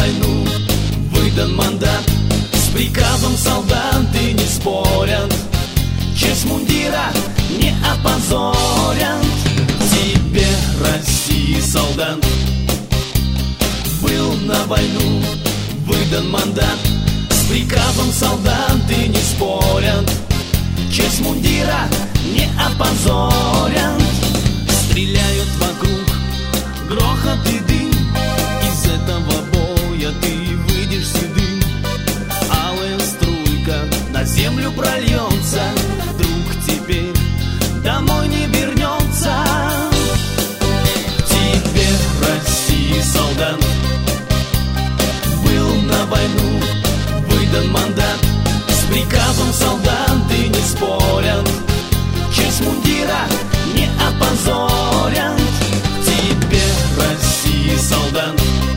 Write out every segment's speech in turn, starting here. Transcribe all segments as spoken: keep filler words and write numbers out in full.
войну выдан мандат, с приказом солдаты не спорят, честь мундира не опозорят. Тебе, России, солдат, был на войну выдан мандат, с приказом солдаты не спорят, честь мундира не опозорят. Стреляют вокруг, грохот и дым, из этого боя ты выйдешь седым. Алая струйка на землю прольется, друг теперь домой не вернется. Тебе, России, солдат, был на войну выдан мандат, с приказом солдаты не спорят, честь мундира не опозорят. Тебе, России, солдат,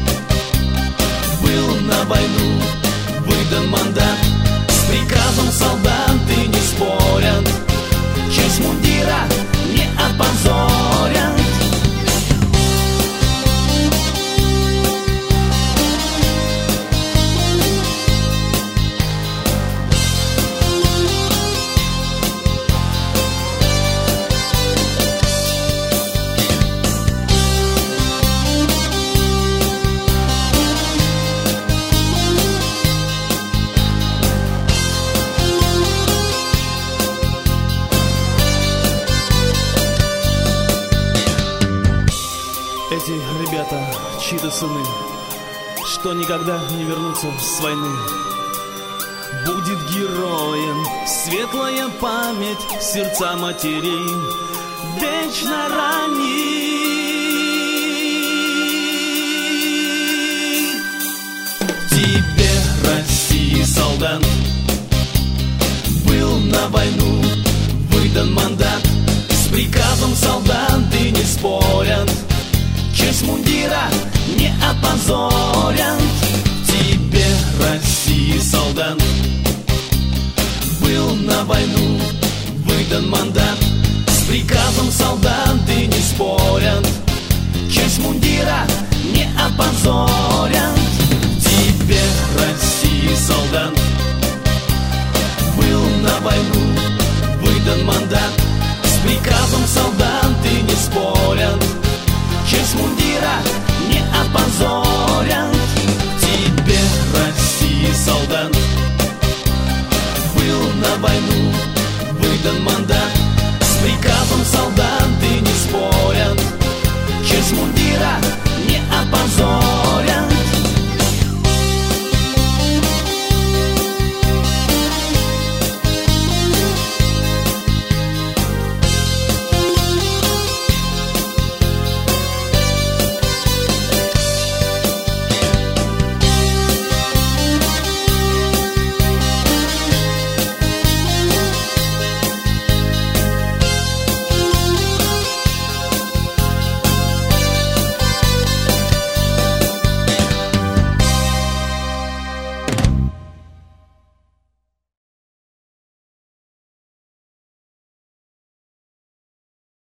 был на войну выдан мандат, с приказом солдаты не спорят, честь мундира не опозорят. Эти ребята, чьи-то сыны, что никогда не вернутся с войны. Будет героем светлая память, сердца матерей вечно ранит. Тебе, России, солдат, был на войну выдан мандат, с приказом солдаты не спорят, честь мундира не опозорят. Тебе, России, солдат, был на войну